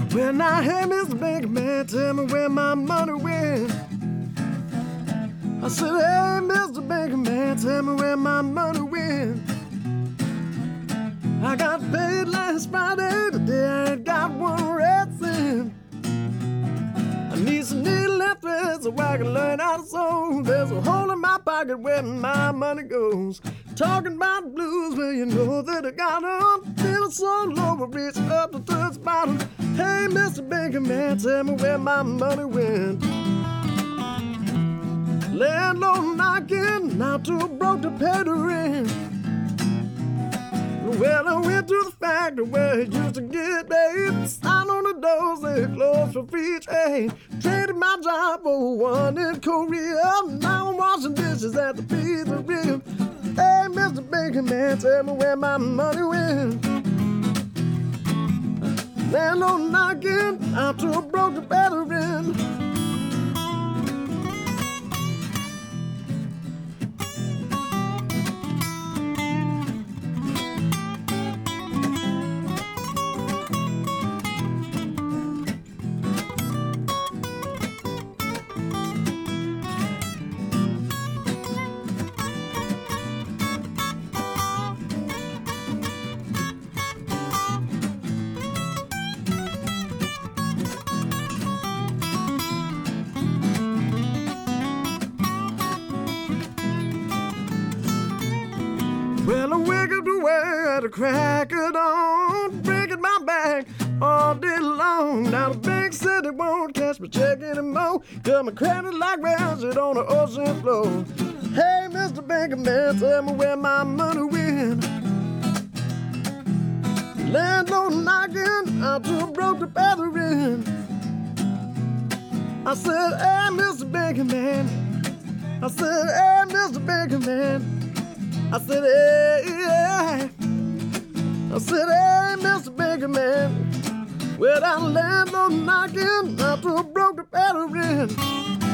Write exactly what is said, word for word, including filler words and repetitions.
Well, now, hey, Mister Banker Man, tell me where my money went. I said, hey, Mister Banker Man, tell me where my money went. I got paid last Friday, today I ain't got one red cent. I need some needle and thread so I can learn how to sew. There's a hole in my pocket where my money goes. Talking about blues, well, you know that I got them. Feeling so low, I reach up to the bottom. Hey, Mister Banker Man, tell me where my money went. Landlord knocking, now too broke to pay the rent. Well, I went to the factory where it used to get paid. Sign on the doors, they closed for free trade. Traded my job for one in Korea. Now I'm washing dishes at the pizzeria. Hey, Mister Banker Man, tell me where my money went. Landlord knocking, I'm too broke to pay the rent. Well, I wiggled away at the crack of dawn, breaking my back all day long. Now the bank said they won't cash my check anymore, 'cause my credit like rancid on the ocean floor. Hey, Mister Banker Man, tell me where my money went. Landlord knocking, I'm too broke to pay the rent. I said, hey, Mister Banker Man. I said, hey, Mister Banker Man. I said, hey, yeah. I said, hey, Mister Banker Man. Well, that landlord knocking, I'm too broke to pay the rent.